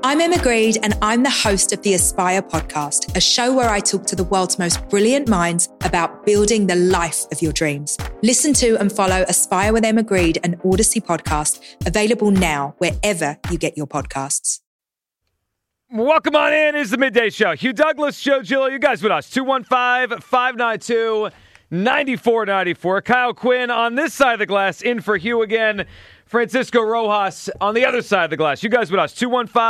I'm Emma Greed, and I'm the host of the Aspire podcast, a show where I talk to the world's most brilliant minds about building the life of your dreams. Listen to and follow Aspire with Emma Greed, an Odyssey podcast, available now wherever you get your podcasts. Welcome on in. It's the Midday Show. Hugh Douglas, Joe Gillo, you guys with us. 215-592-9494. Kyle Quinn on this side of the glass, in for Hugh again. Francisco Rojas on the other side of the glass. You guys with us.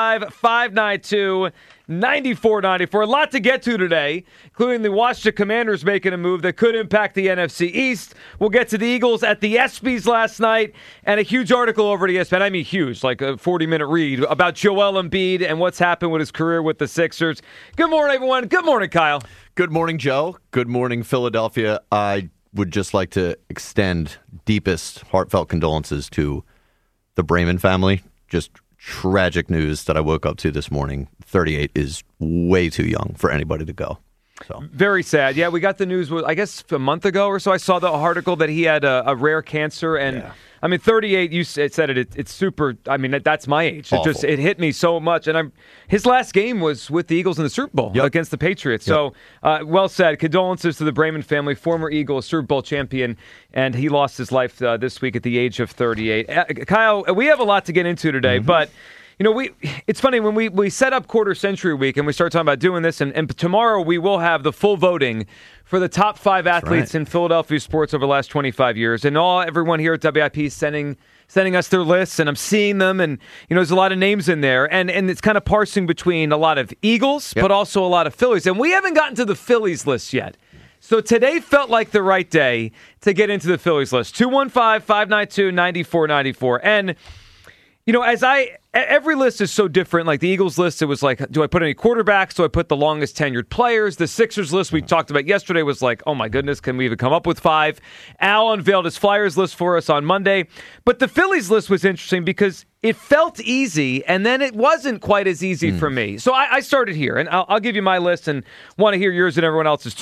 215-592-9494. A lot to get to today, including the Washington Commanders making a move that could impact the NFC East. We'll get to the Eagles at the ESPYs last night, and a huge article over at ESPN. I mean huge, like a 40-minute read about Joel Embiid and what's happened with his career with the Sixers. Good morning, everyone. Good morning, Kyle. Good morning, Joe. Good morning, Philadelphia. I would just like to extend deepest heartfelt condolences to the Brayman family. Just tragic news that I woke up to this morning. 38 is way too young for anybody to go. So very sad. Yeah, we got the news, I guess, a month ago or so. I saw the article that he had a rare cancer. And, yeah. I mean, 38, you said it's super. I mean, that's my age. It hit me so much. And his last game was with the Eagles in the Super Bowl against the Patriots. Yep. So, well said. Condolences to the Brayman family, former Eagles, Super Bowl champion. And he lost his life this week at the age of 38. Kyle, we have a lot to get into today, but you know, it's funny when we set up Quarter Century Week and we start talking about doing this, and tomorrow we will have the full voting for the top 5 athletes in Philadelphia sports over the last 25 years. And everyone here at WIP is sending us their lists, and I'm seeing them, and you know, there's a lot of names in there, and it's kind of parsing between a lot of Eagles, but also a lot of Phillies. And we haven't gotten to the Phillies list yet. So today felt like the right day to get into the Phillies list. 215-592-9494. And you know, every list is so different. Like the Eagles list, it was like, do I put any quarterbacks? Do I put the longest tenured players? The Sixers list we talked about yesterday was like, oh my goodness, can we even come up with 5? Al unveiled his Flyers list for us on Monday. But the Phillies list was interesting because it felt easy, and then it wasn't quite as easy for me. So I started here, and I'll give you my list and want to hear yours and everyone else's.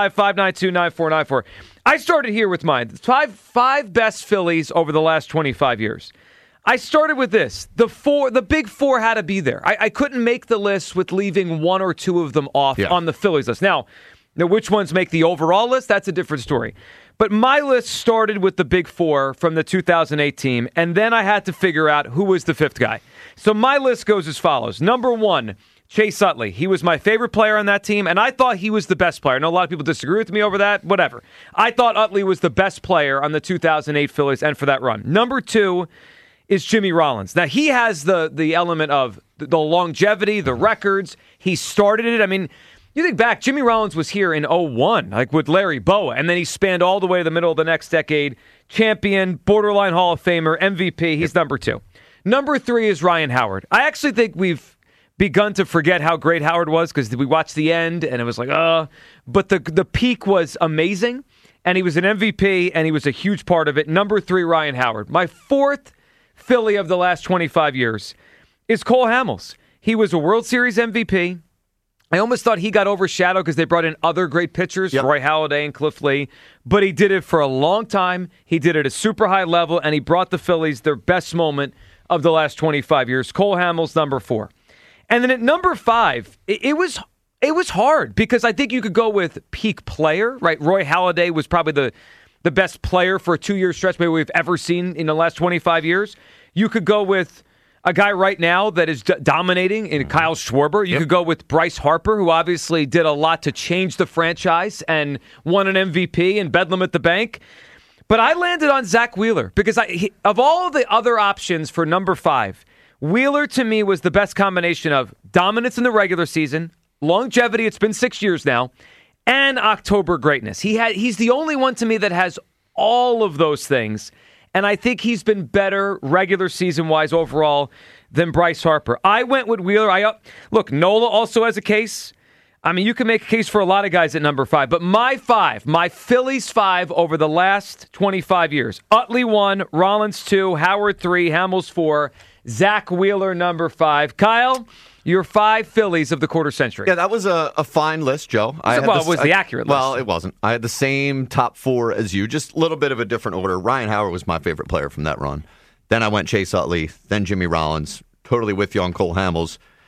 215-592-9494. I started here with mine. Five best Phillies over the last 25 years. I started with this. The big 4 had to be there. I couldn't make the list with leaving 1 or 2 of them off on the Phillies list. Now, which ones make the overall list? That's a different story. But my list started with the big 4 from the 2008 team, and then I had to figure out who was the 5th guy. So my list goes as follows. Number 1, Chase Utley. He was my favorite player on that team, and I thought he was the best player. I know a lot of people disagree with me over that. Whatever. I thought Utley was the best player on the 2008 Phillies and for that run. Number 2 is Jimmy Rollins. Now, he has the element of the longevity, the records. He started it. I mean, you think back, Jimmy Rollins was here in 2001, like with Larry Bowa, and then he spanned all the way to the middle of the next decade. Champion, borderline Hall of Famer, MVP. He's number 2. Number 3 is Ryan Howard. I actually think we've begun to forget how great Howard was because we watched the end, and it was like, but the peak was amazing, and he was an MVP, and he was a huge part of it. Number 3, Ryan Howard. My 4th Philly of the last 25 years is Cole Hamels. He was a World Series MVP. I almost thought he got overshadowed because they brought in other great pitchers, Roy Halladay and Cliff Lee, but he did it for a long time. He did it at a super high level, and he brought the Phillies their best moment of the last 25 years. Cole Hamels, number 4. And then at number 5, it was hard because I think you could go with peak player, right? Roy Halladay was probably the best player for a 2-year stretch maybe we've ever seen in the last 25 years. You could go with a guy right now that is dominating in Kyle Schwarber. You could go with Bryce Harper, who obviously did a lot to change the franchise and won an MVP and Bedlam at the bank. But I landed on Zach Wheeler because of all the other options for number 5, Wheeler to me was the best combination of dominance in the regular season, longevity, it's been 6 years now, and October greatness. He's the only one to me that has all of those things, and I think he's been better regular season-wise overall than Bryce Harper. I went with Wheeler. Look, Nola also has a case. I mean, you can make a case for a lot of guys at number 5, but my Phillies 5 over the last 25 years. Utley 1, Rollins 2, Howard 3, Hamels 4, Zach Wheeler number 5. Kyle, your 5 Phillies of the quarter century. Yeah, that was a fine list, Joe. It was the accurate list. Well, it wasn't. I had the same top 4 as you, just a little bit of a different order. Ryan Howard was my favorite player from that run. Then I went Chase Utley, then Jimmy Rollins, totally with you on Cole Hamels.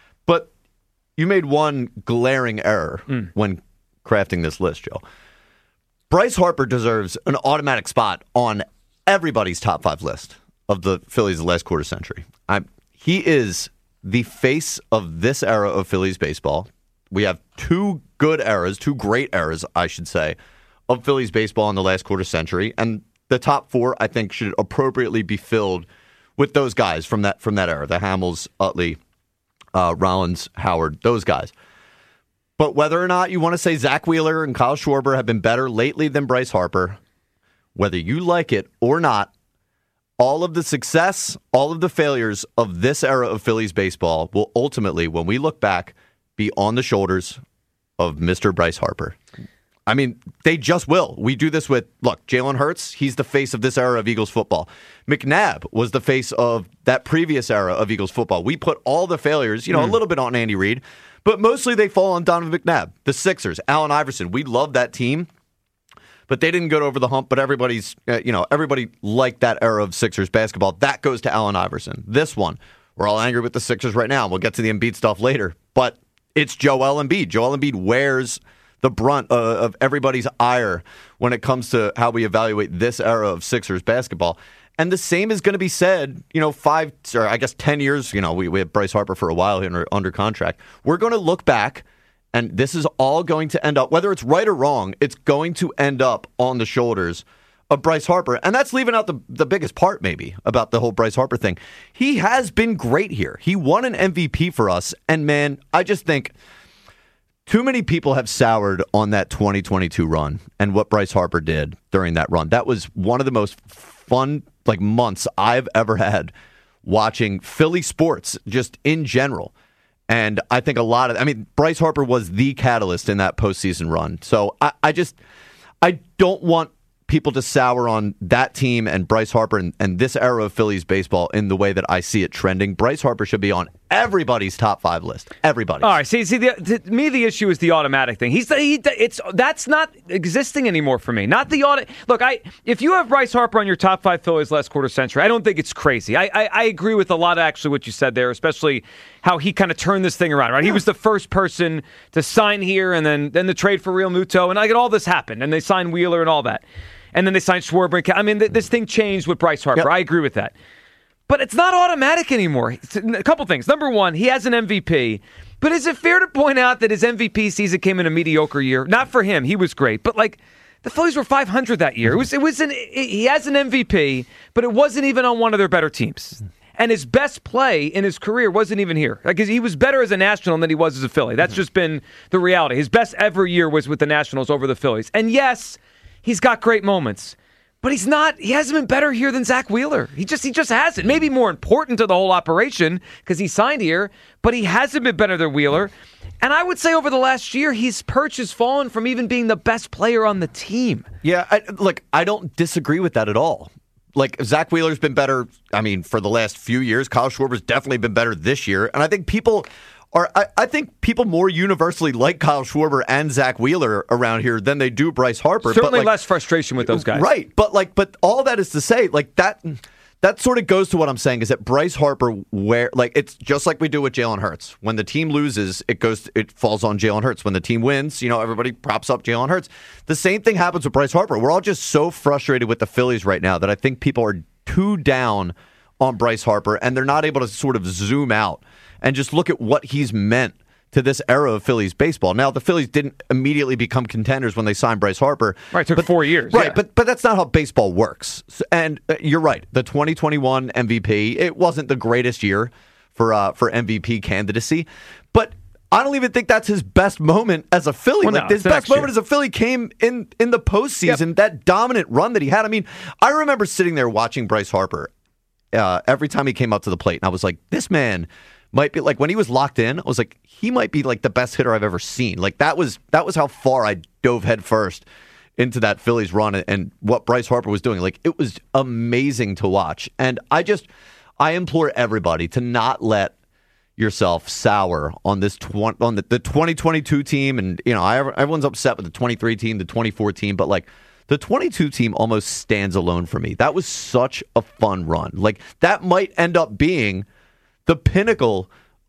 you made one glaring error when crafting this list, Joe. Bryce Harper deserves an automatic spot on everybody's top 5 list of the Phillies of the last quarter century. He is the face of this era of Phillies baseball. We have 2 good eras, 2 great eras, I should say, of Phillies baseball in the last quarter century, and the top 4, I think, should appropriately be filled with those guys from that era, the Hamels, Utley, Rollins, Howard, those guys. But whether or not you want to say Zach Wheeler and Kyle Schwarber have been better lately than Bryce Harper, whether you like it or not, all of the success, all of the failures of this era of Phillies baseball will ultimately, when we look back, be on the shoulders of Mr. Bryce Harper. I mean, they just will. We do this with, look, Jalen Hurts, he's the face of this era of Eagles football. McNabb was the face of that previous era of Eagles football. We put all the failures, a little bit on Andy Reid, but mostly they fall on Donovan McNabb. The Sixers, Allen Iverson, we love that team, but they didn't go over the hump, but everybody liked that era of Sixers basketball. That goes to Allen Iverson. This one, we're all angry with the Sixers right now. We'll get to the Embiid stuff later, but it's Joel Embiid. Joel Embiid wears the brunt of everybody's ire when it comes to how we evaluate this era of Sixers basketball. And the same is going to be said, 10 years, we had Bryce Harper for a while here under contract. We're going to look back, and this is all going to end up, whether it's right or wrong, it's going to end up on the shoulders of Bryce Harper. And that's leaving out the biggest part, maybe, about the whole Bryce Harper thing. He has been great here. He won an MVP for us. And, man, I just think too many people have soured on that 2022 run and what Bryce Harper did during that run. That was one of the most fun months I've ever had watching Philly sports just in general. And I think Bryce Harper was the catalyst in that postseason run. So I don't want people to sour on that team and Bryce Harper and this era of Phillies baseball in the way that I see it trending. Bryce Harper should be on everybody's top 5 list. Everybody. All right. See, to me, the issue is the automatic thing. That's not existing anymore for me. Not the audit. Look, if you have Bryce Harper on your top 5 Phillies last quarter century, I don't think it's crazy. I agree with a lot of actually what you said there, especially how he kind of turned this thing around. Right? He was the first person to sign here, and then the trade for Real Muto, and all this happened, and they signed Wheeler and all that. And then they signed Schwarber. This thing changed with Bryce Harper. Yep. I agree with that. But it's not automatic anymore. A couple things. Number one, he has an MVP. But is it fair to point out that his MVP season came in a mediocre year? Not for him. He was great. But, the Phillies were 500 that year. He has an MVP, but it wasn't even on one of their better teams. And his best play in his career wasn't even here. He was better as a National than he was as a Philly. That's just been the reality. His best ever year was with the Nationals over the Phillies. And yes, he's got great moments, but he hasn't been better here than Zach Wheeler. He just hasn't. Maybe more important to the whole operation because he signed here, but he hasn't been better than Wheeler. And I would say over the last year, his perch has fallen from even being the best player on the team. Yeah, I don't disagree with that at all. Zach Wheeler's been better, for the last few years. Kyle Schwarber's definitely been better this year. And I think people more universally like Kyle Schwarber and Zach Wheeler around here than they do Bryce Harper. Certainly less frustration with those guys. Right. But all that is to say, that sort of goes to what I'm saying is that Bryce Harper, it's just like we do with Jalen Hurts. When the team loses, it falls on Jalen Hurts. When the team wins, everybody props up Jalen Hurts. The same thing happens with Bryce Harper. We're all just so frustrated with the Phillies right now that I think people are too down on Bryce Harper, and they're not able to sort of zoom out and just look at what he's meant to this era of Phillies baseball. Now, the Phillies didn't immediately become contenders when they signed Bryce Harper. Right, it took 4 years. Right, yeah. But that's not how baseball works. And you're right, the 2021 MVP, it wasn't the greatest year for MVP candidacy, but I don't even think that's his best moment as a Philly. His best moment as a Philly came in the postseason, that dominant run that he had. I remember sitting there watching Bryce Harper every time he came up to the plate, and I was like, this man might be when he was locked in, I was like, he might be the best hitter I've ever seen. That was how far I dove headfirst into that Phillies run and what Bryce Harper was doing. It was amazing to watch. And I implore everybody to not let yourself sour on the 2022 team. And everyone's upset with the 23 team, the 24 team, but the 22 team almost stands alone for me. That was such a fun run. That might end up being the pinnacle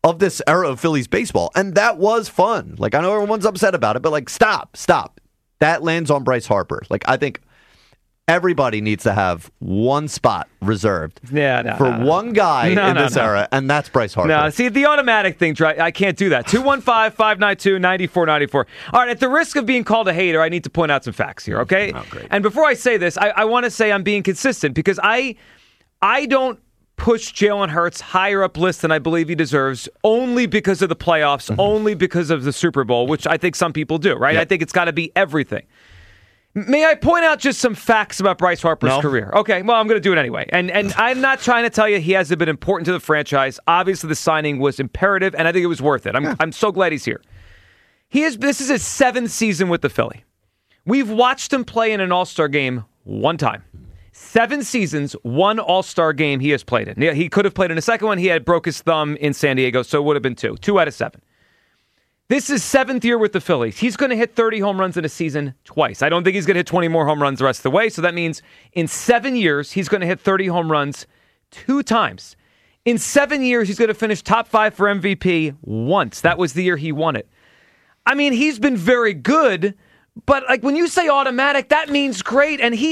of this era of Phillies baseball. And that was fun. Like, I know everyone's upset about it, but like, stop. That lands on Bryce Harper. Like, I think everybody needs to have one spot reserved for one guy in this era, and that's Bryce Harper. No, see, the automatic thing, I can't do that. 215-592-9494. All right, at the risk of being called a hater, I need to point out some facts here, okay? Oh, great. And before I say this, I want to say I'm being consistent because I don't push Jalen Hurts higher up list than I believe he deserves only because of the playoffs, only because of the Super Bowl, which I think some people do, right? Yep. I think it's got to be everything. May I point out just some facts about Bryce Harper's career? Okay, well, I'm going to do it anyway. And I'm not trying to tell you he hasn't been important to the franchise. Obviously, the signing was imperative, and I think it was worth it. I'm so glad he's here. This is his 7th season with the Philly. We've watched him play in an All-Star game one time. 7 seasons, 1 All-Star game he has played in. Yeah, he could have played in a second one. He had broke his thumb in San Diego, so it would have been 2. 2 out of 7. This is 7th year with the Phillies. He's going to hit 30 home runs in a season twice. I don't think he's going to hit 20 more home runs the rest of the way. So that means in 7 years, he's going to hit 30 home runs 2 times. In 7 years, he's going to finish top 5 for MVP once. That was the year he won it. I mean, he's been very good, but like when you say automatic, that means great. And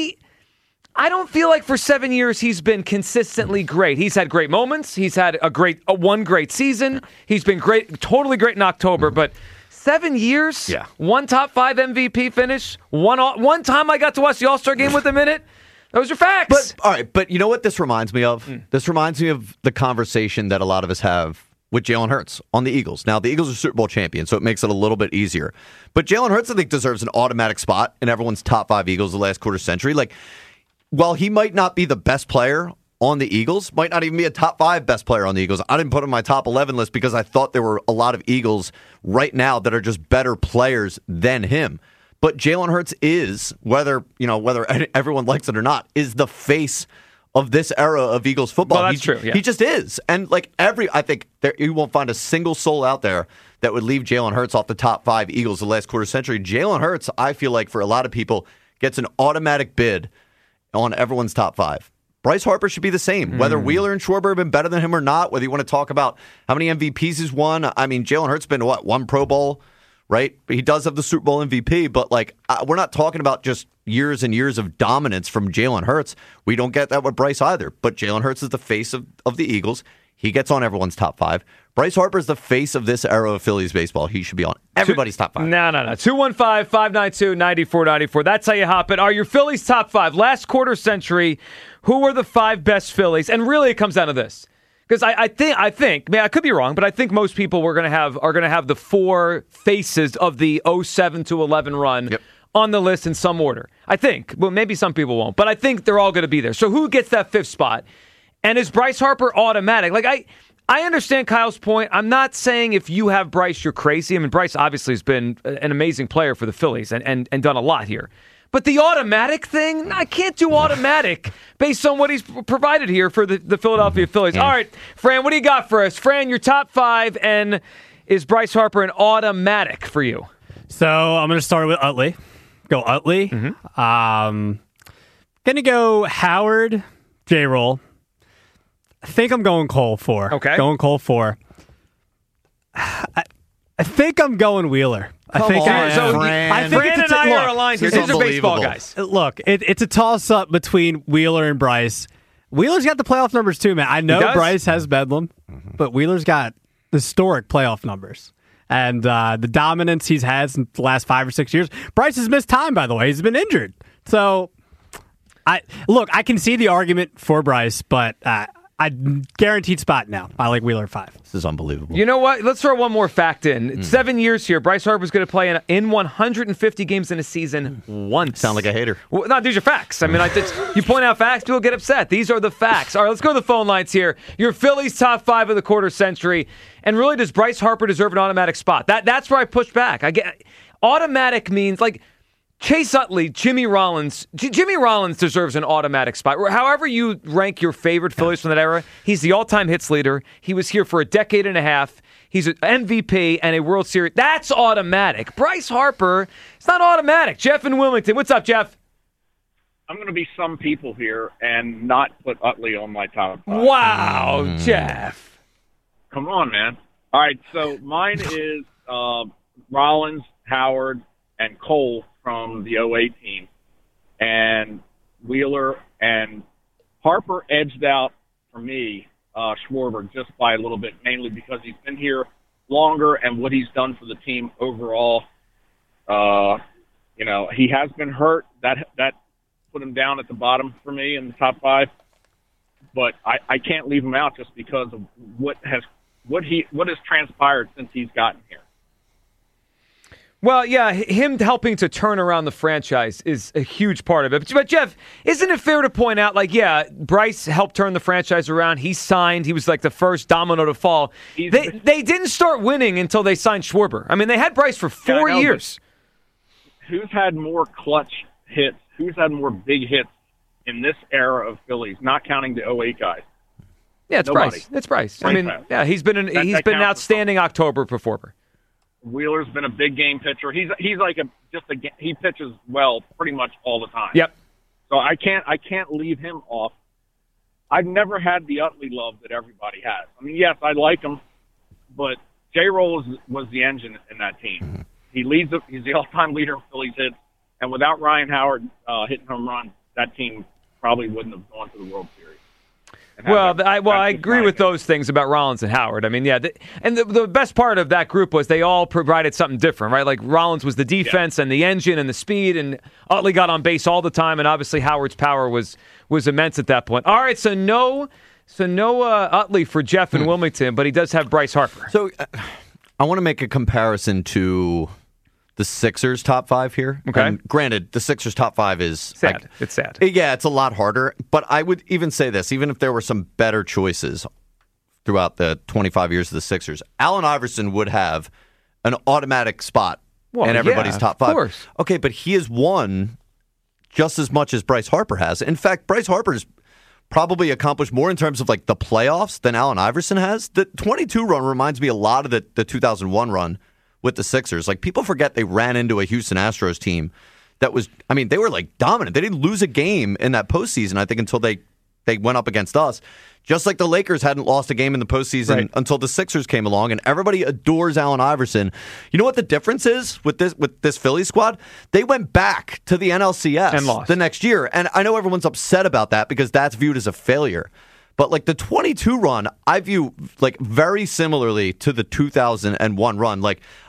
I don't feel like for 7 years he's been consistently great. He's had great moments. He's had one great season. He's been great, totally great in October. But 7 years, 1 top 5 MVP finish, one time I got to watch the All-Star game with him in it. Those are facts. But you know what this reminds me of? This reminds me of the conversation that a lot of us have with Jalen Hurts on the Eagles. Now, the Eagles are Super Bowl champions, so it makes it a little bit easier. But Jalen Hurts, I think, deserves an automatic spot in everyone's top 5 Eagles the last quarter century. Like, while he might not be the best player on the Eagles, might not even be a top 5 best player on the Eagles, I didn't put him in my top 11 list because I thought there were a lot of Eagles right now that are just better players than him. But Jalen Hurts is, whether everyone likes it or not, is the face of this era of Eagles football. Well, that's true. Yeah. He just is. And like I think you won't find a single soul out there that would leave Jalen Hurts off the top 5 Eagles the last quarter century. Jalen Hurts, I feel like for a lot of people, gets an automatic bid on everyone's top 5. Bryce Harper should be the same. Whether Wheeler and Schwarber have been better than him or not, whether you want to talk about how many MVPs he's won. I mean, Jalen Hurts has been to 1 Pro Bowl, right? He does have the Super Bowl MVP, but like we're not talking about just years and years of dominance from Jalen Hurts. We don't get that with Bryce either. But Jalen Hurts is the face of the Eagles. He gets on everyone's top 5. Bryce Harper is the face of this era of Phillies baseball. He should be on everybody's top 5. No. 215-592-9494. That's how you hop it. Are your Phillies top 5? Last quarter century, who were the 5 best Phillies? And really, it comes down to this. Because I think, man, I could be wrong, but I think most people are going to have the 4 faces of the 07 to 11 run on the list in some order. I think. Well, maybe some people won't, but I think they're all going to be there. So who gets that 5th spot? And is Bryce Harper automatic? Like I understand Kyle's point. I'm not saying if you have Bryce, you're crazy. I mean, Bryce obviously has been an amazing player for the Phillies and done a lot here. But the automatic thing, I can't do automatic based on what he's provided here for the Philadelphia Phillies. All right, Fran, what do you got for us? Fran, your top 5, and is Bryce Harper an automatic for you? So I'm going to start with Utley. Go Utley. Going to go Howard, J-Roll. I think I'm going Cole 4. Okay. Going Cole 4. I think I'm going Wheeler. I think Fran. Fran and I are aligned here. These are baseball guys. Look, it's a toss-up between Wheeler and Bryce. Wheeler's got the playoff numbers too, man. I know Bryce has Bedlam, but Wheeler's got historic playoff numbers. And the dominance he's had in the last 5 or 6 years. Bryce has missed time, by the way. He's been injured. So, I can see the argument for Bryce, but I guaranteed spot now. I like Wheeler 5. This is unbelievable. You know what? Let's throw one more fact in. 7 years here. Bryce Harper's going to play in 150 games in a season once. Sound like a hater. Well, no, these are facts. I mean, you point out facts, people get upset. These are the facts. All right, let's go to the phone lines here. Your Phillies top 5 of the quarter century. And really, does Bryce Harper deserve an automatic spot? That's where I push back. Automatic means like Chase Utley, Jimmy Rollins. Jimmy Rollins deserves an automatic spot. However you rank your favorite Phillies from that era, he's the all-time hits leader. He was here for a decade and a half. He's an MVP and a World Series. That's automatic. Bryce Harper, it's not automatic. Jeff in Wilmington. What's up, Jeff? I'm going to be some people here and not put Utley on my top 5. Wow, Jeff. Come on, man. All right, so mine is Rollins, Howard, and Cole from the 08 team, and Wheeler and Harper edged out for me Schwarber just by a little bit, mainly because he's been here longer and what he's done for the team overall. He has been hurt. That put him down at the bottom for me in the top 5. But I can't leave him out just because of what has transpired since he's gotten here. Well, yeah, him helping to turn around the franchise is a huge part of it. But, Jeff, isn't it fair to point out, Bryce helped turn the franchise around. He signed. He was like the first domino to fall. They didn't start winning until they signed Schwarber. I mean, they had Bryce for 4 years. Who's had more clutch hits? Who's had more big hits in this era of Phillies, not counting the 08 guys? Yeah, it's Nobody. Bryce. It's Bryce. I mean, yeah, he's been an outstanding October performer. Wheeler's been a big game pitcher. He pitches well pretty much all the time. Yep. So I can't leave him off. I've never had the Utley love that everybody has. I mean, yes, I like him, but J-Roll was the engine in that team. He's the all-time leader of Phillies hits, and without Ryan Howard hitting home runs, that team probably wouldn't have gone to the World Series. I agree with those things about Rollins and Howard. I mean, yeah, the best part of that group was they all provided something different, right? Like Rollins was the defense and the engine and the speed, and Utley got on base all the time, and obviously Howard's power was immense at that point. All right, so no Utley for Jeff in Wilmington, but he does have Bryce Harper. So I want to make a comparison to the Sixers' top 5 here. Okay. And granted, the Sixers' top 5 is sad. It's sad. Yeah, it's a lot harder. But I would even say this, even if there were some better choices throughout the 25 years of the Sixers, Allen Iverson would have an automatic spot in everybody's top 5. Of course. Okay, but he has won just as much as Bryce Harper has. In fact, Bryce Harper's probably accomplished more in terms of the playoffs than Allen Iverson has. The 22 run reminds me a lot of the 2001 run with the Sixers. People forget they ran into a Houston Astros team that was, they were dominant. They didn't lose a game in that postseason, I think, until they went up against us. Just like the Lakers hadn't lost a game in the postseason until the Sixers came along, and everybody adores Allen Iverson. You know what the difference is with this Phillies squad? They went back to the NLCS and lost the next year, and I know everyone's upset about that because that's viewed as a failure. But the 22 run, I view very similarly to the 2001 run.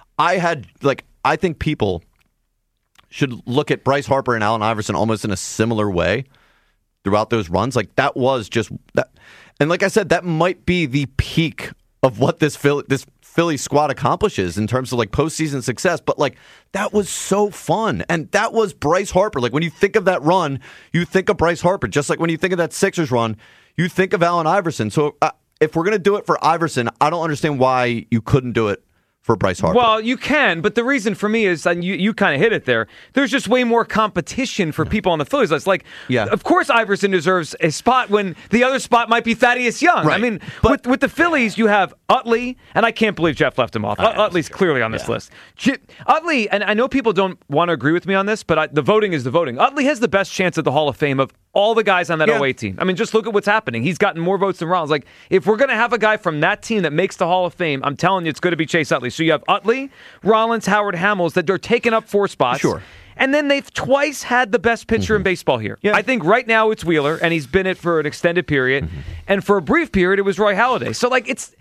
I think people should look at Bryce Harper and Allen Iverson almost in a similar way throughout those runs. That was just that. And like I said, that might be the peak of what this Philly squad accomplishes in terms of postseason success. But that was so fun. And that was Bryce Harper. When you think of that run, you think of Bryce Harper. Just like when you think of that Sixers run, you think of Allen Iverson. So if we're going to do it for Iverson, I don't understand why you couldn't do it for Bryce Harper. Well, you can, but the reason for me is, and you kind of hit it there, there's just way more competition for people on the Phillies list. Of course Iverson deserves a spot when the other spot might be Thaddeus Young. Right. I mean, with the Phillies, you have Utley, and I can't believe Jeff left him off. Utley's clearly on this list. Utley, and I know people don't want to agree with me on this, but the voting is the voting. Utley has the best chance at the Hall of Fame of all the guys on that 08 team. I mean, just look at what's happening. He's gotten more votes than Rollins. If we're going to have a guy from that team that makes the Hall of Fame, I'm telling you, it's going to be Chase Utley. So you have Utley, Rollins, Howard, Hamels that are taking up 4 spots. Sure. And then they've twice had the best pitcher in baseball here. Yeah. I think right now it's Wheeler, and he's been it for an extended period. And for a brief period, it was Roy Halladay. So, it's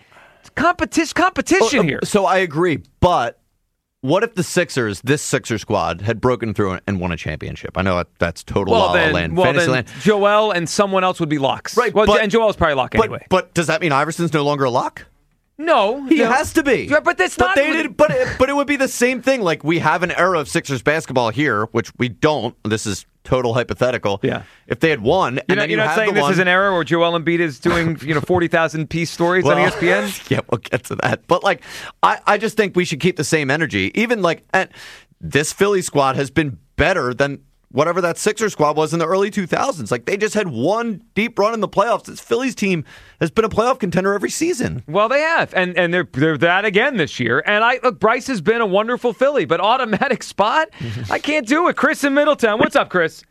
competition here. So I agree, but what if this Sixers squad, had broken through and won a championship? I know that's total La La Land, fantasy land. Joel and someone else would be locks. Right. And Joel's probably a lock anyway. But does that mean Iverson's no longer a lock? No. He has to be. Yeah, but that's not... But it would be the same thing. We have an era of Sixers basketball here, which we don't. This is total hypothetical. Yeah. If they had won, you're not saying this is an era where Joel Embiid is doing 40,000 piece stories on ESPN. Yeah, we'll get to that. But I just think we should keep the same energy. Even and this Philly squad has been better than whatever that Sixers squad was in the early 2000s. They just had one deep run in the playoffs. This Phillies team has been a playoff contender every season. Well, they have, and they're that again this year. And Bryce has been a wonderful Philly, but automatic spot, I can't do it. Chris in Middletown, what's up, Chris?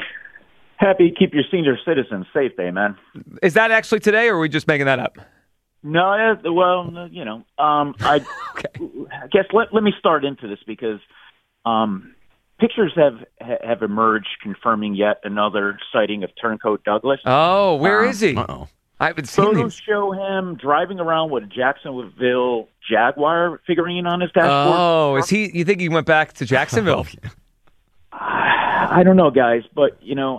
Happy Keep Your Senior Citizens Safe Day, man. Is that actually today, or are we just making that up? No, well, I guess let me start into this because pictures have emerged confirming yet another sighting of Turncoat Douglas. Oh, where is he? Uh-oh. I haven't seen him. Photos show him driving around with a Jacksonville Jaguar figurine on his dashboard. Oh, is he? You think he went back to Jacksonville? I don't know, guys, but to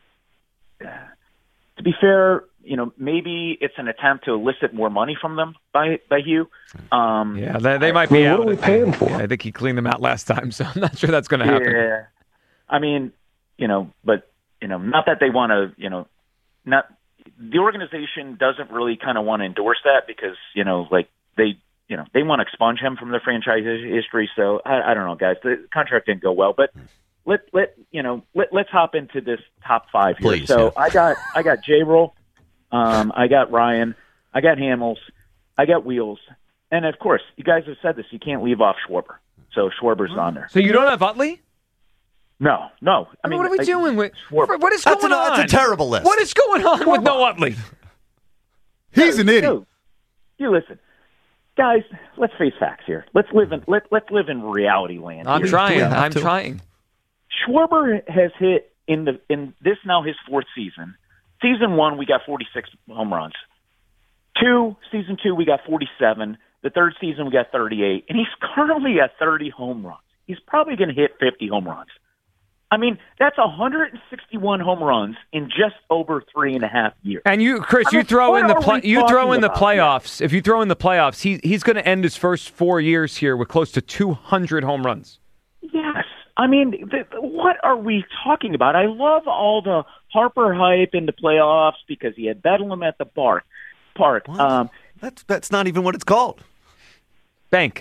be fair, maybe it's an attempt to elicit more money from them by Hugh. Yeah, they might be out. What are we paying for? Yeah, I think he cleaned them out last time, so I'm not sure that's going to happen. Yeah, I mean, but not that they want to, not the organization doesn't really kind of want to endorse that because they want to expunge him from their franchise history. So I don't know, guys. The contract didn't go well, but let's hop into this top five here. Please, so yeah. I got J-Roll, I got Ryan, I got Hamels, I got Wheels, and of course, you guys have said this. You can't leave off Schwarber, so Schwarber's on there. So you don't have Utley? No. I mean, what are we doing with Schwarber. what is going on? That's a terrible list. What is going on with no Utley? He's an idiot. You listen, guys. Let's face facts here. Let's live in reality land. I'm here. trying. Yeah, I'm too. trying. Schwarber has hit in this now his fourth season. Season 1, we got 46 home runs. Season 2, we got 47. The third season, we got 38, and he's currently at 30 home runs. He's probably going to hit 50 home runs. I mean, that's 161 home runs in just over 3.5 years. And you, Chris, you throw in the playoffs. If you throw in the playoffs, he's going to end his first 4 years here with close to 200 home runs. Yes. I mean, what are we talking about? I love all the Harper hype in the playoffs because he had Bedlam at the park. That's not even what it's called. Bank.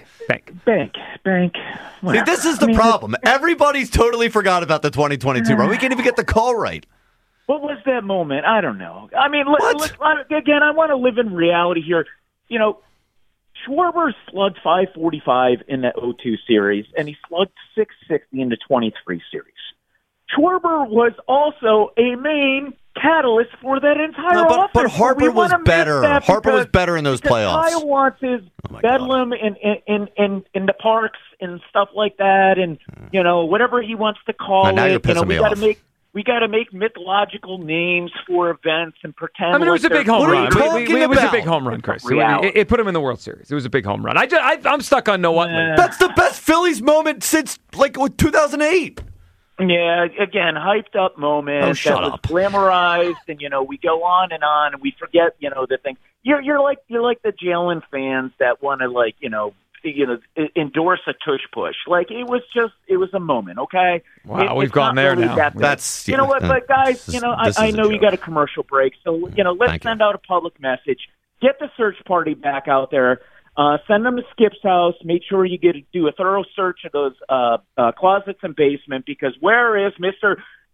See, this is the problem. Everybody's totally forgot about the 2022 run. We can't even get the call right. What was that moment? I don't know. I mean, again, I want to live in reality here. Schwarber slugged 545 in the 0-2 series, and he slugged 660 in the 23 series. Schwarber was also a main catalyst for that entire offense. But Harper was better. Harper was better in those playoffs. Kyle wants his bedlam in the parks and stuff like that, and whatever he wants to call now you're it. pissing me off. We got to make mythological names for events and pretend. I mean, it was a big home run. It was a big home run, Chris. It put him in the World Series. It was a big home run. I'm stuck on no Utley. That's the best Phillies moment since 2008. Yeah, again, hyped up moment that was glamorized, and we go on, and we forget the thing. You're like the Jalen fans that want to endorse a tush push. Like it was a moment. Okay. Wow, we've gone there really now. That's what, but guys, I know you got a commercial break, so let's send out a public message. Get the search party back out there. Send them to Skip's house. Make sure you do a thorough search of those closets and basement, because where is Mr.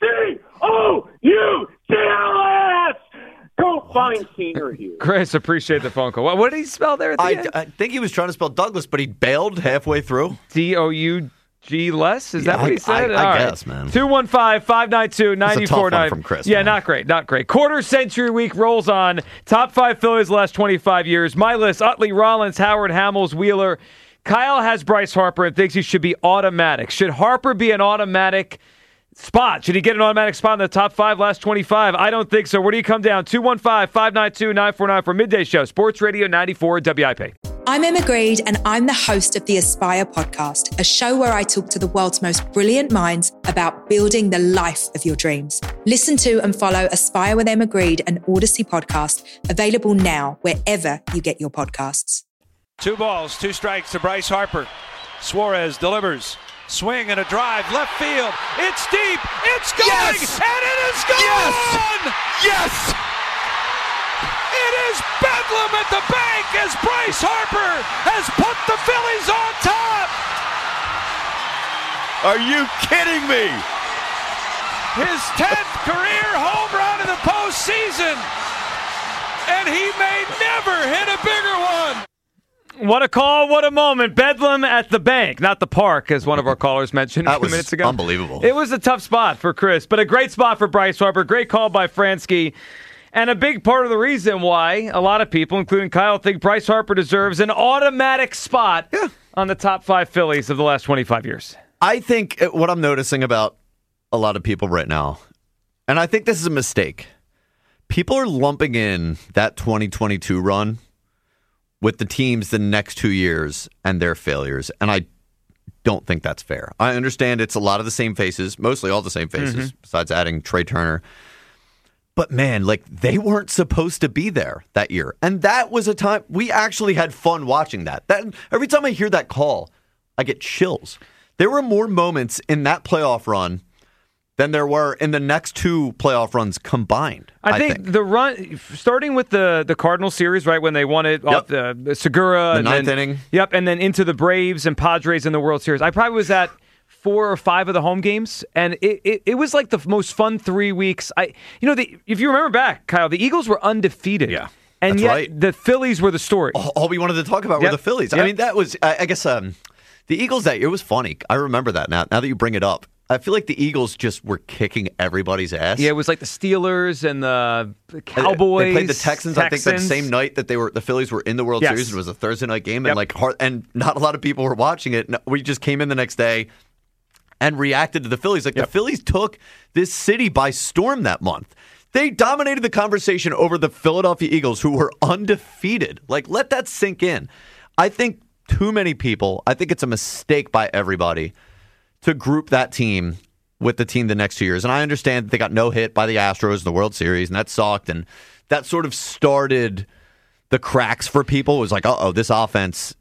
D-O-U-G-L-S? Go find Senior here. Chris, appreciate the phone call. What did he spell there at the end? I think he was trying to spell Douglas, but he bailed halfway through. D-O-U-G-less? Is that what he said? I guess, man. 215-592-9490. From Chris, yeah, man. not great. Quarter century week rolls on. Top 5 Phillies the last 25 years. My list: Utley, Rollins, Howard, Hamels, Wheeler. Kyle has Bryce Harper and thinks he should be automatic. Should Harper be an automatic spot? Should he get an automatic spot in the top 5 last 25? I don't think so. Where do you come down? 215-592-9494 for Midday Show. Sports Radio 94 WIP. I'm Emma Greed, and I'm the host of the Aspire podcast, a show where I talk to the world's most brilliant minds about building the life of your dreams. Listen to and follow Aspire with Emma Greed, an Odyssey podcast, available now wherever you get your podcasts. 2 balls, 2 strikes to Bryce Harper. Suarez delivers. Swing and a drive, left field. It's deep. It's going, and it is gone. Yes! It is bedlam at the bank as Bryce Harper has put the Phillies on top. Are you kidding me? His 10th career home run in the postseason, and he may never hit a bigger one. What a call, what a moment. Bedlam at the bank, not the park, as one of our callers mentioned a few minutes ago. Unbelievable. It was a tough spot for Chris, but a great spot for Bryce Harper. Great call by Fransky. And a big part of the reason why a lot of people, including Kyle, think Bryce Harper deserves an automatic spot on the top 5 Phillies of the last 25 years. I think what I'm noticing about a lot of people right now, and I think this is a mistake, people are lumping in that 2022 run with the teams the next 2 years and their failures. And I don't think that's fair. I understand it's a lot of the same faces, mostly all the same faces, besides adding Trey Turner. But man, like, they weren't supposed to be there that year. And that was a time we actually had fun watching that. Every time I hear that call, I get chills. There were more moments in that playoff run than there were in the next 2 playoff runs combined. I think the run, starting with the Cardinals series, right, when they won it off the Segura. The ninth inning. Yep, and then into the Braves and Padres in the World Series. I probably was at 4 or 5 of the home games, and it was like the most fun 3 weeks. If you remember back, Kyle, the Eagles were undefeated. Yeah, and that's yet right. The Phillies were the story. All we wanted to talk about were the Phillies. Yep. I mean, that was, I guess, the Eagles that year was funny. I remember that now that you bring it up. I feel like the Eagles just were kicking everybody's ass. Yeah, it was like the Steelers and the Cowboys. They played the Texans. I think that same night that the Phillies were in the World Series. It was a Thursday night game, and and not a lot of people were watching it. We just came in the next day and reacted to the Phillies. The Phillies took this city by storm that month. They dominated the conversation over the Philadelphia Eagles, who were undefeated. Let that sink in. I think too many people, I think it's a mistake by everybody to group that team with the team the next 2 years. And I understand that they got no hit by the Astros in the World Series, and that sucked. And that sort of started the cracks for people. It was like, this offense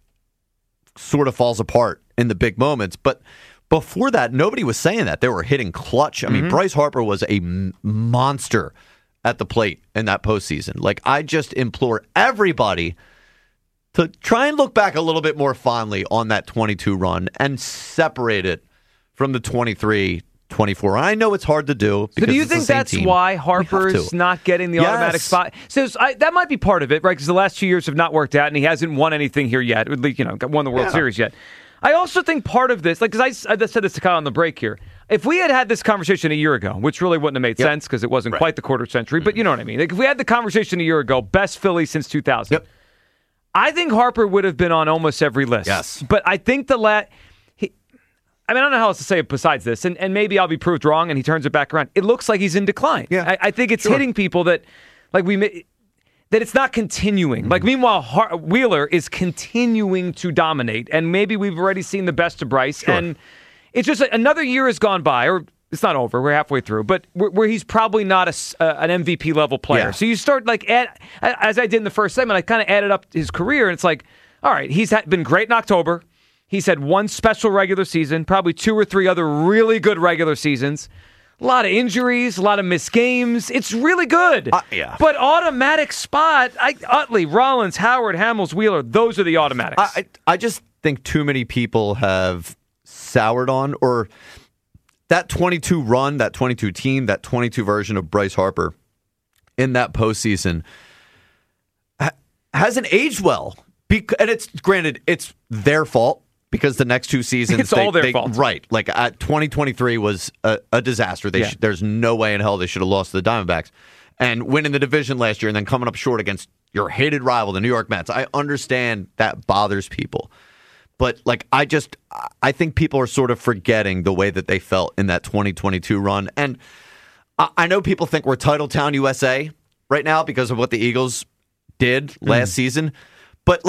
sort of falls apart in the big moments. But before that, nobody was saying that. They were hitting clutch. I mean, Bryce Harper was a monster at the plate in that postseason. I just implore everybody to try and look back a little bit more fondly on that 22 run and separate it from the 23-24. And I know it's hard to do. So do you think that's why Harper's not getting the automatic spot? So that might be part of it, right? Because the last 2 years have not worked out, and he hasn't won anything here yet. Won the World Series yet. I also think part of this, because I said this to Kyle on the break here, if we had this conversation a year ago, which really wouldn't have made sense because it wasn't quite the quarter century, but you know what I mean. If we had the conversation a year ago, best Philly since 2000, I think Harper would have been on almost every list. Yes. But I think I don't know how else to say it besides this, and maybe I'll be proved wrong and he turns it back around. It looks like he's in decline. Yeah. I think it's hitting people that it's not continuing. Meanwhile, Wheeler is continuing to dominate, and maybe we've already seen the best of Bryce. And it's just another year has gone by, or it's not over. We're halfway through, but where he's probably not an MVP level player. Yeah. So you start as I did in the first segment, I kind of added up his career, and it's like, all right, he's been great in October. He's had one special regular season, probably 2 or 3 other really good regular seasons. A lot of injuries, a lot of missed games. It's really good. But automatic spot, Utley, Rollins, Howard, Hamels, Wheeler, those are the automatics. I just think too many people have soured on, or that 22 run, that 22 team, that 22 version of Bryce Harper in that postseason hasn't aged well. And it's granted, it's their fault. Because the next 2 seasons, it's all their fault. Right. 2023 was a disaster. There's no way in hell they should have lost to the Diamondbacks. And winning the division last year and then coming up short against your hated rival, the New York Mets. I understand that bothers people. But I think people are sort of forgetting the way that they felt in that 2022 run. And I know people think we're Title Town USA right now because of what the Eagles did last season. But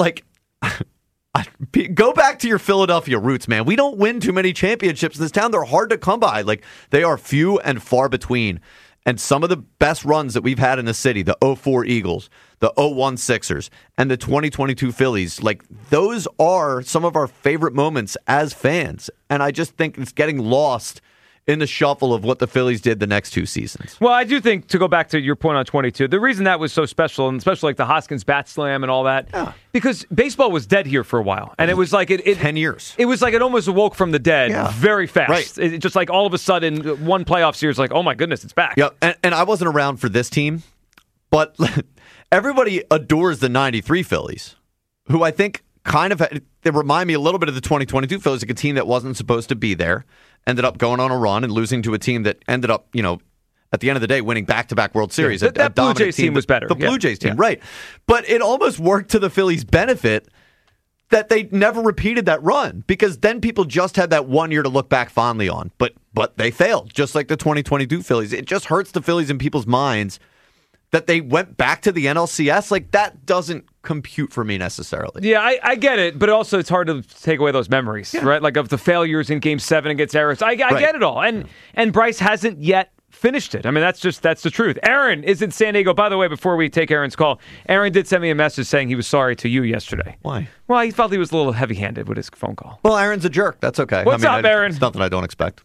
go back to your Philadelphia roots, man. We don't win too many championships in this town. They're hard to come by. They are few and far between. And some of the best runs that we've had in the city, the 04 Eagles, the 01 Sixers, and the 2022 Phillies, those are some of our favorite moments as fans. And I just think it's getting lost in the shuffle of what the Phillies did the next 2 seasons. Well, I do think, to go back to your point on 22, the reason that was so special, and especially the Hoskins bat slam and all that, because baseball was dead here for a while. And it was 10 years. It was it almost awoke from the dead very fast. Right. It just all of a sudden, one playoff series, oh my goodness, it's back. Yep. And I wasn't around for this team, but everybody adores the 93 Phillies, who I think they remind me a little bit of the 2022 Phillies, a team that wasn't supposed to be there. Ended up going on a run and losing to a team that ended up, at the end of the day, winning back-to-back World Series. Yeah, that Blue Jays team was better. The Blue Jays team, right. But it almost worked to the Phillies' benefit that they never repeated that run, because then people just had that 1 year to look back fondly on. But they failed, just like the 2022 Phillies. It just hurts the Phillies in people's minds that they went back to the NLCS. Like, that doesn't compute for me necessarily. Yeah, I get it, but also it's hard to take away those memories, right? Like of the failures in Game 7 against Arias. I get it all. And Bryce hasn't yet finished it. I mean, that's the truth. Aaron is in San Diego. By the way, before we take Aaron's call, Aaron did send me a message saying he was sorry to you yesterday. Why? Well, he felt he was a little heavy-handed with his phone call. Well, Aaron's a jerk. That's okay. What's up, Aaron? It's nothing I don't expect.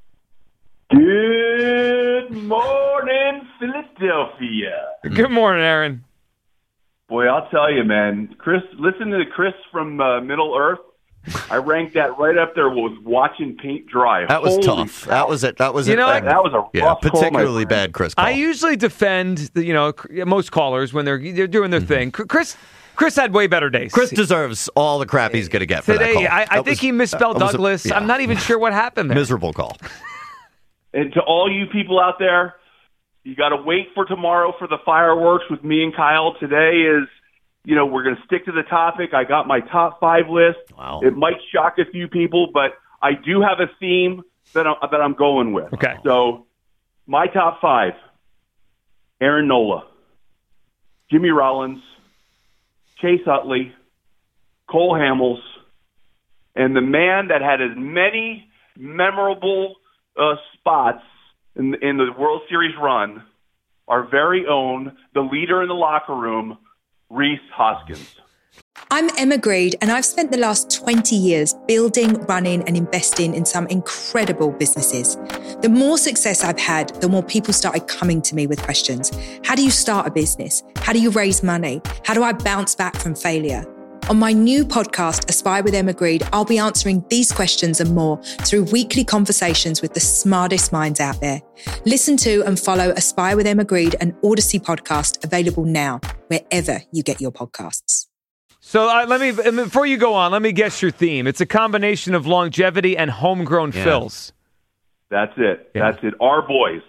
Good morning, Philadelphia. Good morning, Aaron. Boy, I'll tell you, man. Chris, listen to Chris from Middle Earth. I ranked that right up there with watching paint dry. That was Holy tough. cow. That was it. That was You it. know, that was a rough particularly call, bad Chris call. I usually defend most callers when they're doing their thing. Chris had way better days. Chris deserves all the crap he's going to get for today. that call. I think he misspelled Douglas. I'm not even sure what happened there. Miserable call. And to all you people out there, you got to wait for tomorrow for the fireworks with me and Kyle. Today is, we're going to stick to the topic. I got my top 5 list. Wow. It might shock a few people, but I do have a theme that I'm going with. Okay. So my top 5, Aaron Nola, Jimmy Rollins, Chase Utley, Cole Hamels, and the man that had as many memorable spots in the World Series run, our very own, the leader in the locker room, Rhys Hoskins. I'm Emma Greed, and I've spent the last 20 years building, running, and investing in some incredible businesses. The more success I've had, the more people started coming to me with questions. How do you start a business? How do you raise money? How do I bounce back from failure? On my new podcast, Aspire with Emma Greed, I'll be answering these questions and more through weekly conversations with the smartest minds out there. Listen to and follow Aspire with Emma Greed, an Odyssey podcast available now, wherever you get your podcasts. So before you go on, let me guess your theme. It's a combination of longevity and homegrown fills. That's it. Yeah. That's it. Our boys.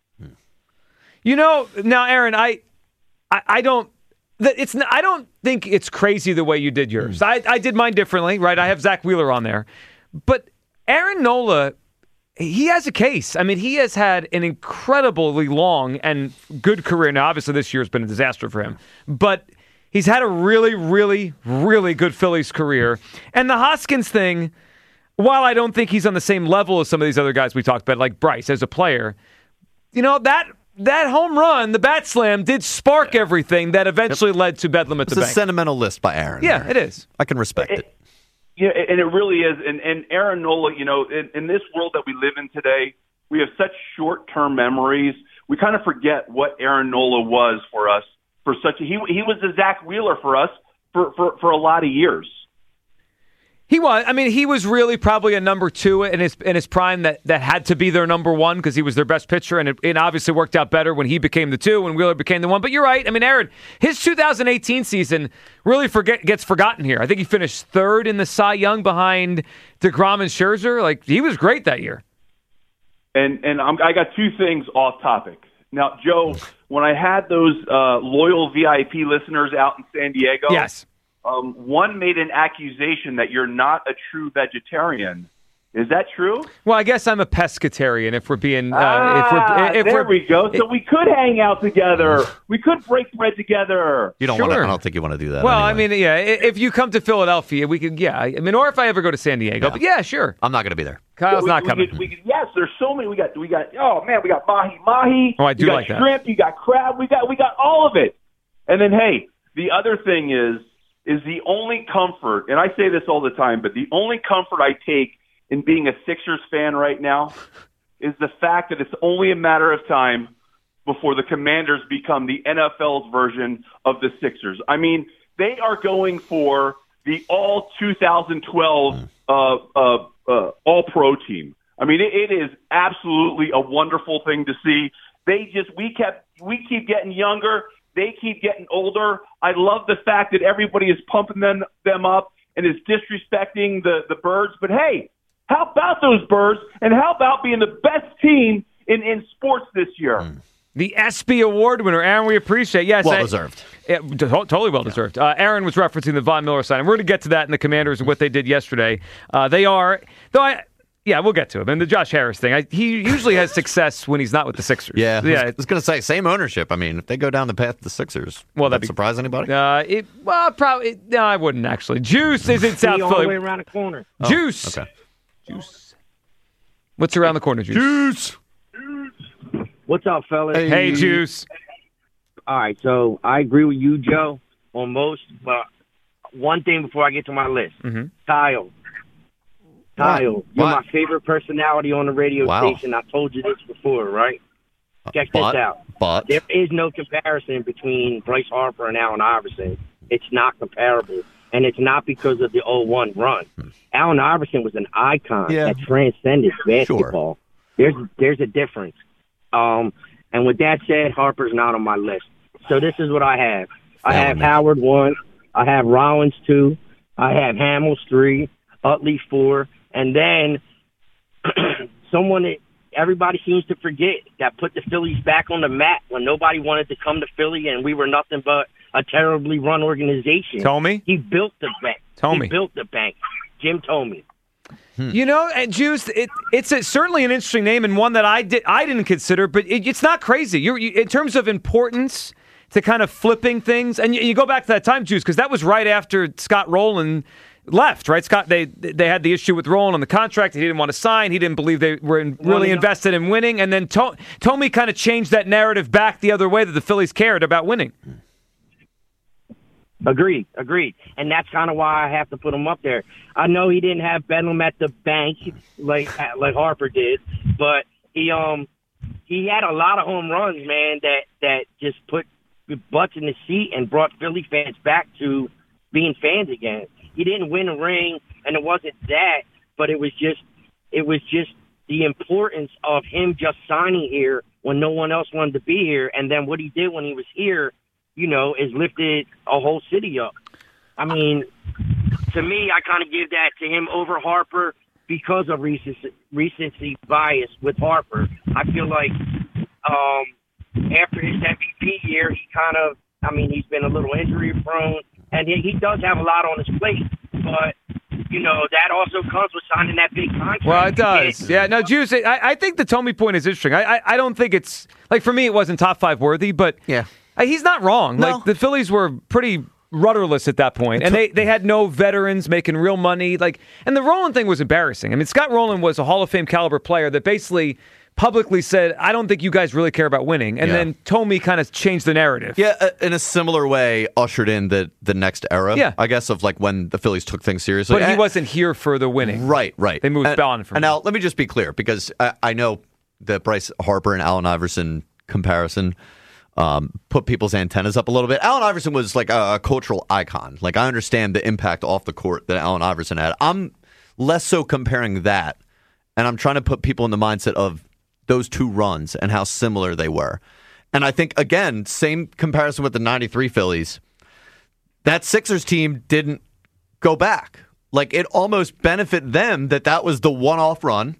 Now, Aaron, I don't think it's crazy the way you did yours. I did mine differently, right? I have Zach Wheeler on there. But Aaron Nola, he has a case. I mean, he has had an incredibly long and good career. Now, obviously, this year has been a disaster for him. But he's had a really, really, really good Phillies career. And the Hoskins thing, while I don't think he's on the same level as some of these other guys we talked about, like Bryce as a player, that home run, the bat slam, did spark everything that eventually led to Bedlam at the bank. It's a sentimental list by Aaron. Yeah, it is. I can respect it. Yeah, and it really is. And Aaron Nola, in this world that we live in today, we have such short-term memories. We kind of forget what Aaron Nola was for us. He was the Zach Wheeler for us for a lot of years. He was. I mean, he was really probably a number 2 in his prime that had to be their number 1 because he was their best pitcher, and it obviously worked out better when he became the 2 and Wheeler became the 1. But you're right. I mean, Aaron, his 2018 season really gets forgotten here. I think he finished 3rd in the Cy Young behind DeGrom and Scherzer. Like, he was great that year. And I got 2 things off topic. Now, Joe, when I had those loyal VIP listeners out in San Diego, yes. One made an accusation that you're not a true vegetarian. Is that true? Well, I guess I'm a pescatarian. If we're being, there we go. So we could hang out together. We could break bread together. You don't want to. I don't think you want to do that. Well, anyway. I mean, yeah. If you come to Philadelphia, we could. Yeah, I mean, or if I ever go to San Diego, but yeah, sure. I'm not going to be there. Kyle's not coming. Yes, there's so many. We got. Oh man, we got mahi. Oh, I do like that. Shrimp. You got crab. We got all of it. And then hey, the other thing is the only comfort, and I say this all the time, but the only comfort I take in being a Sixers fan right now is the fact that it's only a matter of time before the Commanders become the NFL's version of the Sixers. I mean, they are going for the all 2012 all-pro team. I mean, it is absolutely a wonderful thing to see. We keep getting younger. They keep getting older. I love the fact that everybody is pumping them up and is disrespecting the Birds. But hey, how about those Birds? And how about being the best team in sports this year. The ESPY Award winner, Aaron, we appreciate. Yes, well deserved. Totally well deserved. Aaron was referencing the Von Miller sign. We're going to get to that in the Commanders and what they did yesterday. They are, we'll get to him. And the Josh Harris thing, he usually has success when he's not with the Sixers. Yeah. I was going to say, same ownership. I mean, if they go down the path of the Sixers, would that surprise anybody? Probably. No, I wouldn't actually. Juice is in South Philly. All the way around the corner. Juice. Okay. Juice. What's around the corner, Juice? Juice. What's up, fellas? Hey, Juice. All right, so I agree with you, Joe, on most, but one thing before I get to my list. Mm-hmm. Kyle, you're my favorite personality on the radio station. I told you this before, right? Check this out. But there is no comparison between Bryce Harper and Allen Iverson. It's not comparable, and it's not because of the 0-1 run. Allen Iverson was an icon that transcended basketball. Sure. There's a difference. And with that said, Harper's not on my list. So this is what I have. I have Howard 1. I have Rollins 2. I have Hamels 3. Utley 4. And then someone that everybody seems to forget that put the Phillies back on the map when nobody wanted to come to Philly and we were nothing but a terribly run organization. Tomey? He built the bank. Tomey. He built the bank. Jim Tomey. You know, Juice, it's certainly an interesting name and one that I didn't consider, but it's not crazy. You in terms of importance to kind of flipping things, and you go back to that time, Juice, because that was right after Scott Rowland left, right? Scott, they had the issue with Rowland on the contract. He didn't want to sign. He didn't believe they were really invested in winning, and then Tomey kind of changed that narrative back the other way that the Phillies cared about winning. Agreed. And that's kind of why I have to put him up there. I know he didn't have Bedlam at the bank like Harper did, but he had a lot of home runs, man, that just put butts in the seat and brought Philly fans back to being fans again. He didn't win a ring, and it wasn't that, but it was just the importance of him just signing here when no one else wanted to be here, and then what he did when he was here, is lifted a whole city up. I mean, to me, I kind of give that to him over Harper because of recency bias with Harper. I feel like after his MVP year, he's been a little injury prone, and he does have a lot on his plate, but that also comes with signing that big contract. Well, it does. Yeah, no, Juice, I think the Tomey point is interesting. I don't think it's, like, for me, it wasn't top 5 worthy, but yeah. He's not wrong. No. Like, the Phillies were pretty rudderless at that point, and they had no veterans making real money. And the Rowland thing was embarrassing. I mean, Scott Rowland was a Hall of Fame caliber player that basically publicly said, I don't think you guys really care about winning. And then Tomey kind of changed the narrative. Yeah, in a similar way, ushered in the next era, I guess, of like when the Phillies took things seriously. But he wasn't here for the winning. Right. They moved on from him. And now, let me just be clear, because I know the Bryce Harper and Allen Iverson comparison put people's antennas up a little bit. Allen Iverson was like a cultural icon. Like, I understand the impact off the court that Allen Iverson had. I'm less so comparing that, and I'm trying to put people in the mindset of those two runs and how similar they were. And I think, again, same comparison with the 93 Phillies. That Sixers team didn't go back. Like, it almost benefited them that was the one-off run,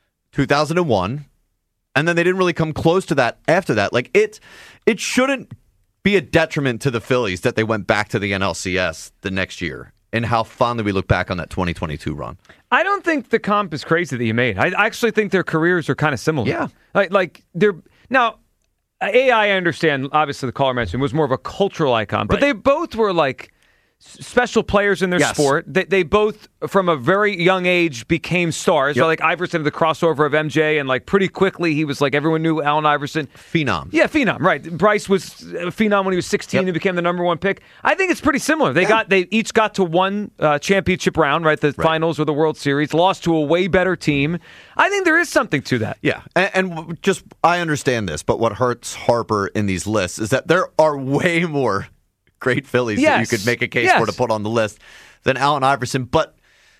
2001, and then they didn't really come close to that after that. Like, it shouldn't be a detriment to the Phillies that they went back to the NLCS the next year and how fondly we look back on that 2022 run. I don't think the comp is crazy that you made. I actually think their careers are kind of similar. Yeah. Like they're now AI, I understand, obviously the caller mentioned, was more of a cultural icon, but they both were like special players in their sport. They both, from a very young age, became stars. Yep. Like Iverson, the crossover of MJ, and like pretty quickly he was like, everyone knew Allen Iverson. Phenom. Yeah, phenom, right. Bryce was a phenom when he was 16 and became the number 1 pick. I think it's pretty similar. They each got to one championship round, right? The finals or the World Series, lost to a way better team. I think there is something to that. Yeah, and just, I understand this, but what hurts Harper in these lists is that there are way more great Phillies that you could make a case for to put on the list than Allen Iverson. But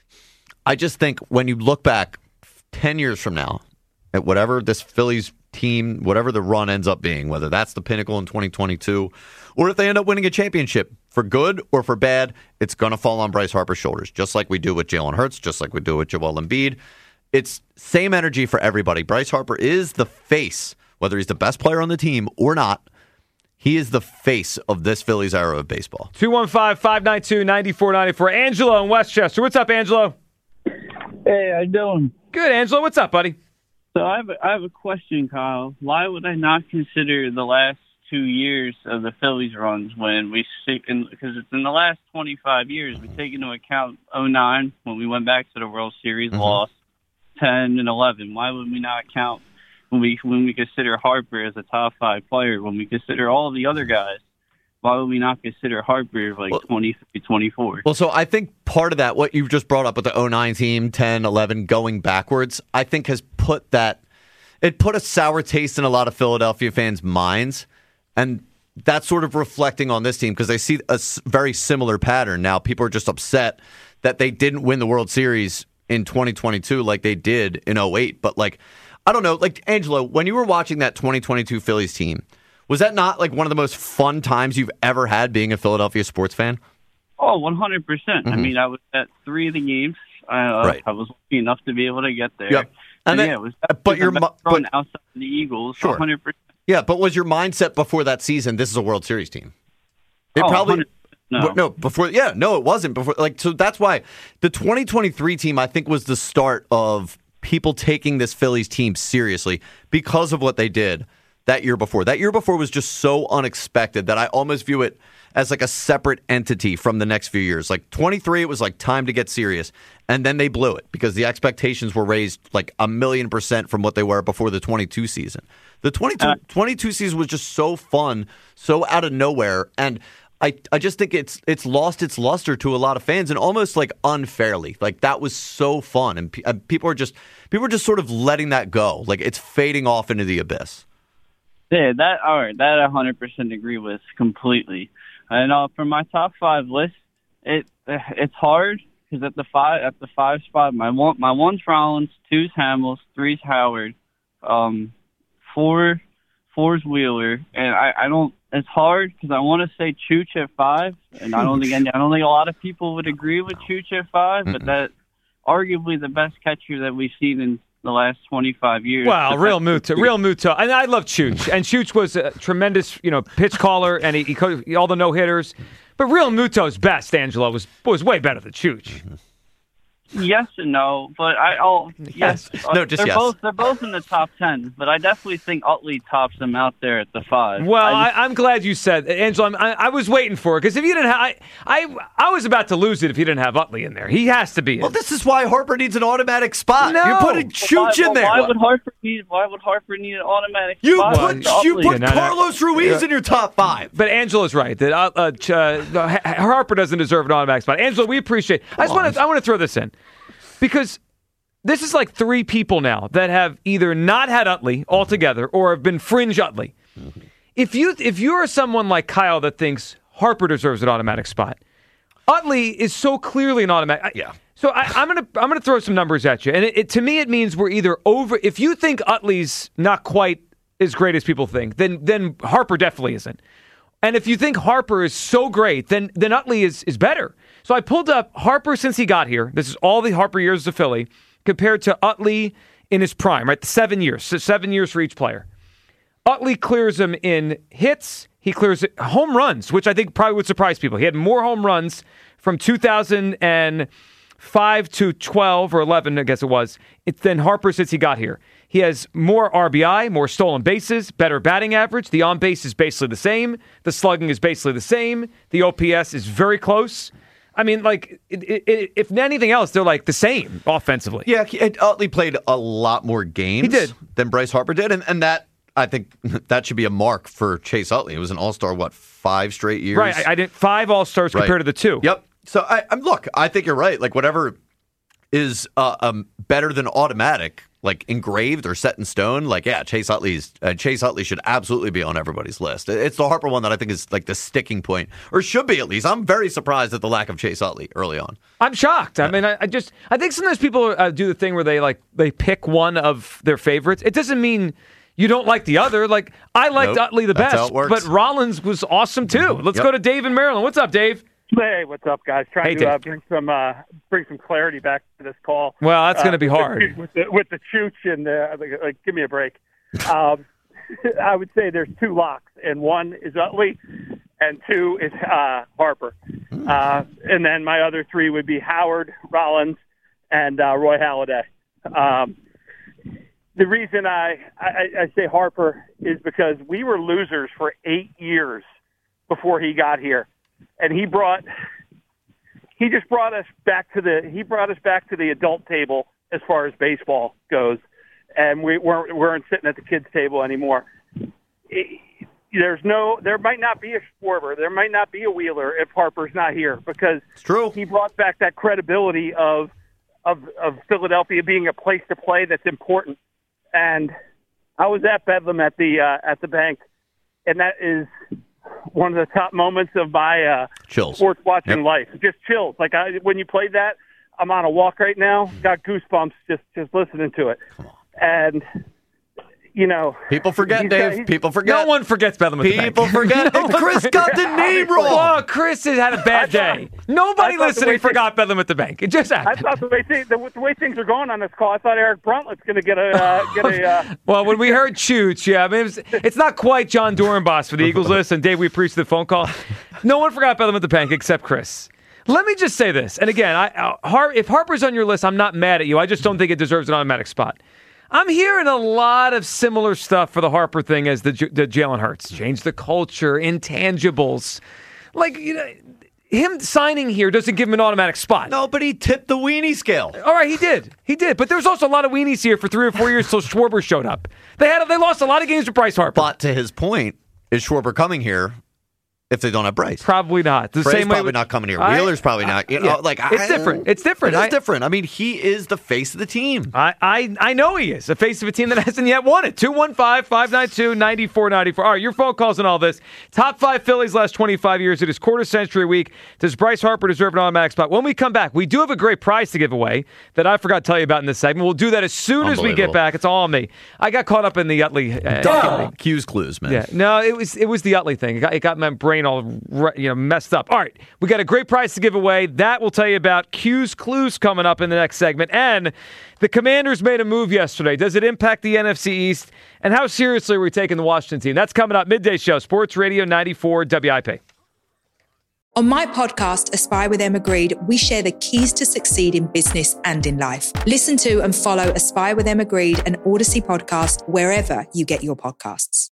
I just think when you look back 10 years from now at whatever this Phillies team, whatever the run ends up being, whether that's the pinnacle in 2022 or if they end up winning a championship, for good or for bad, it's going to fall on Bryce Harper's shoulders, just like we do with Jalen Hurts, just like we do with Joel Embiid. it's same energy for everybody. Bryce Harper is the face, whether he's the best player on the team or not. He is the face of this Phillies era of baseball. 215-592-9494. Angelo in Westchester. What's up, Angelo? Hey, how you doing? Good, Angelo. What's up, buddy? So I have a question, Kyle. Why would I not consider the last 2 years of the Phillies runs when we stick in, because it's in the last 25 years, we take into account 2009 when we went back to the World Series, lost 10 and 11. Why would we not count when we consider Harper as a top 5 player? When we consider all of the other guys, why would we not consider Harper 23, 24? Well, so I think part of that, what you just brought up with the 2009 team, 10, 11, going backwards, I think has put a sour taste in a lot of Philadelphia fans' minds. And that's sort of reflecting on this team because they see a very similar pattern. Now, people are just upset that they didn't win the World Series in 2022 like they did in 2008. But, I don't know, Angelo, when you were watching that 2022 Phillies team, was that not one of the most fun times you've ever had being a Philadelphia sports fan? Oh, 100%. I mean, I was at 3 of the games. Right. I was lucky enough to be able to get there. Yep. And then, it was outside of the Eagles, sure. 100%. Yeah, but was your mindset before that season, this is a World Series team? It 100%. No. Before. Yeah, no, it wasn't before. So that's why the 2023 team, I think, was the start of people taking this Phillies team seriously because of what they did that year before. That year before was just so unexpected that I almost view it as a separate entity from the next few years. 23, it was time to get serious. And then they blew it because the expectations were raised 1,000,000% from what they were before the 22 season. The 22 season was just so fun, so out of nowhere. And I just think it's lost its luster to a lot of fans and almost unfairly. That was so fun. And people are just sort of letting that go. It's fading off into the abyss. Yeah, that I 100% agree with completely. And for my top 5 list, it's hard because at the 5 spot, my one's Rollins, 2's Hamels, 3's Howard, 4's Wheeler, and I don't. It's hard because I want to say Chooch at 5, and I don't think a lot of people would agree with Chooch at 5, but that arguably the best catcher that we've seen in the last 25 years. Wow, real Muto. And I love Chooch. And Chooch was a tremendous, pitch caller, and he all the no-hitters. But real Muto's best, Angelo, was way better than Chooch. Yes and no, but yes. No, just yes. They're both in the top 10, but I definitely think Utley tops them out there at the 5. Well, I'm glad you said, Angelo. I was waiting for it because if you didn't have, I was about to lose it if you didn't have Utley in there. He has to be in. Well, this is why Harper needs an automatic spot. No. You're putting Chooch in there. Why would Harper need an automatic you spot? You put Carlos Ruiz in your top 5. But Angelo's right that Harper doesn't deserve an automatic spot. Angelo, we appreciate. I want to throw this in. Because this is 3 people now that have either not had Utley altogether or have been fringe Utley. Mm-hmm. If you are someone like Kyle that thinks Harper deserves an automatic spot, Utley is so clearly an automatic. Yeah. So I'm gonna throw some numbers at you, and to me it means we're either over. If you think Utley's not quite as great as people think, then Harper definitely isn't. And if you think Harper is so great, then Utley is better. So I pulled up Harper since he got here. This is all the Harper years as a Philly compared to Utley in his prime, right? The 7 years. So 7 years for each player. Utley clears him in hits. He clears home runs, which I think probably would surprise people. He had more home runs from 2005 to 12 or 11, I guess it was, than Harper since he got here. He has more RBI, more stolen bases, better batting average. The on-base is basically the same. The slugging is basically the same. The OPS is very close. I mean, if anything else, they're the same offensively. Yeah, Utley played a lot more games than Bryce Harper did, and that, I think, that should be a mark for Chase Utley. It was an all-star, 5 straight years? Right, I did 5 all-stars compared to the 2. Yep. So, I think you're right. Whatever is better than automatic, engraved or set in stone, Chase Utley should absolutely be on everybody's list. It's the Harper one that I think is the sticking point, or should be at least. I'm very surprised at the lack of Chase Utley early on. I'm shocked. I mean, I think sometimes people do the thing where they pick one of their favorites. It doesn't mean you don't like the other. I liked Utley the best, but Rollins was awesome too. Let's go to Dave in Maryland. What's up, Dave? Hey, what's up, guys? Trying to bring some clarity back to this call. Well, that's going to be hard with the Chooch and give me a break. I would say there's two locks, and one is Utley, and two is Harper, and then my other three would be Howard, Rollins, and Roy Halladay. The reason I say Harper is because we were losers for 8 years before he got here, and he brought us back to the adult table as far as baseball goes, and we weren't sitting at the kids' table anymore. There might not be a Schwarber, there might not be a Wheeler if Harper's not here, because it's true. He brought back that credibility of Philadelphia being a place to play that's important. And I was at Bedlam at the bank, and that is one of the top moments of my sports watching life. Just chills. Like when you played that, I'm on a walk right now. Got goosebumps just listening to it. And people forget, Dave. People forget. No one forgets Bedlam at the bank. People forget. And Chris got the name wrong. Oh, Chris has had a bad day. Nobody listening forgot Bedlam at the It just happened. I thought the way things are going on this call, I thought Eric Bruntlett's going to get a. Well, when we heard Chooch, I mean, it's not quite John Dorenbos for the Eagles list. And Dave, we appreciate the phone call. No one forgot Bedlam at the bank except Chris. Let me just say this, and again, if Harper's on your list, I'm not mad at you. I just don't think it deserves an automatic spot. I'm hearing a lot of similar stuff for the Harper thing as the Jalen Hurts. Change the culture, intangibles. Him signing here doesn't give him an automatic spot. No, but he tipped the weenie scale. All right, he did. But there's also a lot of weenies here for 3 or 4 years till Schwarber showed up. They lost a lot of games with Bryce Harper. But to his point, is Schwarber coming here if they don't have Bryce? Probably not. The Bray's same way probably not coming here. Wheeler's probably not. It's different. It's different. It's different. I mean, he is the face of the team. I know he is. The face of a team that hasn't yet won it. 215-592-9494. All right, your phone calls and all this. Top 5 Phillies last 25 years. It is quarter century week. Does Bryce Harper deserve an automatic spot? When we come back, we do have a great prize to give away that I forgot to tell you about in this segment. We'll do that as soon as we get back. It's all on me. I got caught up in the Utley. Q's clues, man. Yeah. No, it was the Utley thing. It got my brain all messed up. All right, we got a great prize to give away. That we'll tell you about. Q's clues coming up in the next segment. And the Commanders made a move yesterday. Does it impact the NFC East? And how seriously are we taking the Washington team? That's coming up. Midday Show, Sports Radio 94 WIP. On my podcast, Aspire with Emma Grede, we share the keys to succeed in business and in life. Listen to and follow Aspire with Emma Grede, an Odyssey podcast, wherever you get your podcasts.